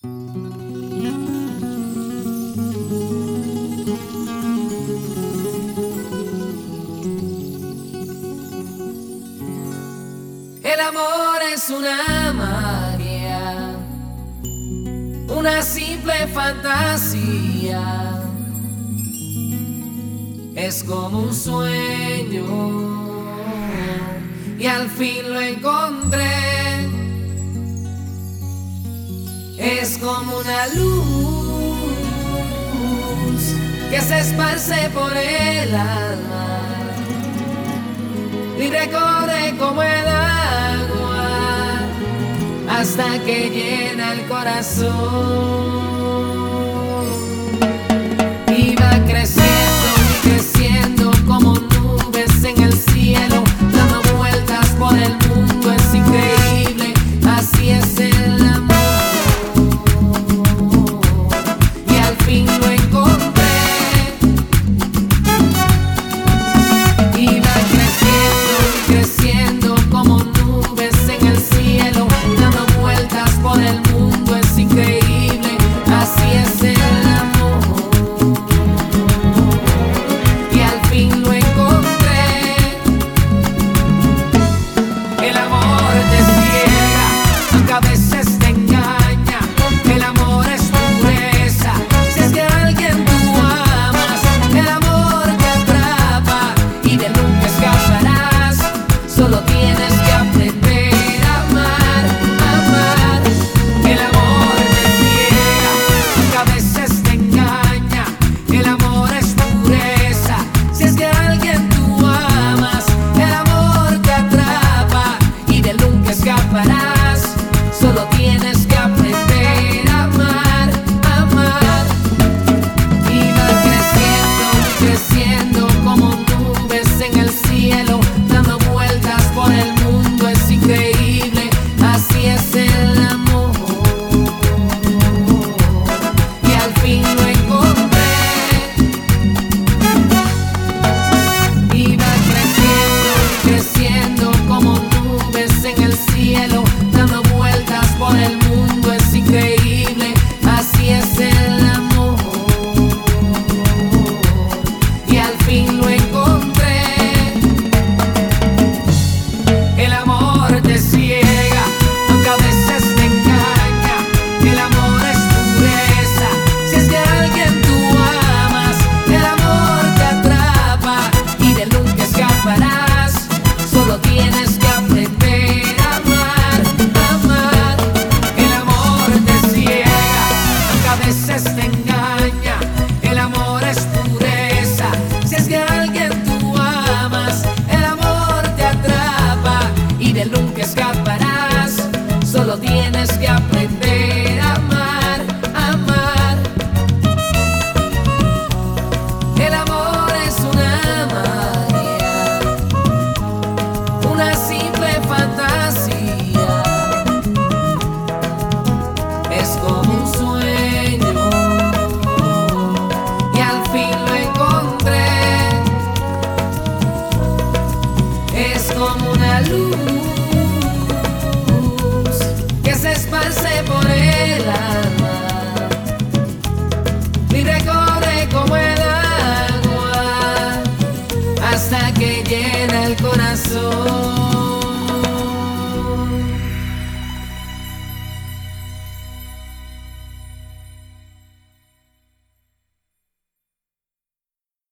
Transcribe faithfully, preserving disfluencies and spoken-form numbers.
El amor es una magia, una simple fantasía. Es como un sueño y al fin lo encontré. Es como una luz que se esparce por el alma, libre corre como el agua hasta que llena el corazón. Y va creciendo y creciendo como nubes en el cielo, dando vueltas por el mundo, es increíble, así es el amor. Y al fin lo encontré. Y va creciendo y creciendo como nubes en el cielo, dando vueltas por el mundo, es increíble, así es el amor. Y al fin lo encontré. El amor te ciega, aunque a veces te engaña. El amor es pureza, si es que a alguien tú amas. El amor te atrapa y de nunca escaparás. Solo tienes que aprender a amar, a amar. El amor te ciega, aunque a veces te engaña. El amor es pureza, si es que a alguien tú amas. El amor te atrapa y de nunca escaparás. Solo tienes que aprender a amar, a amar. Y va creciendo y creciendo como nubes en el cielo, dando vueltas por el mundo, es increíble, así es el amor. Y al fin lo encontré. Y va creciendo y creciendo como nubes en el cielo, dando vueltas por el mundo.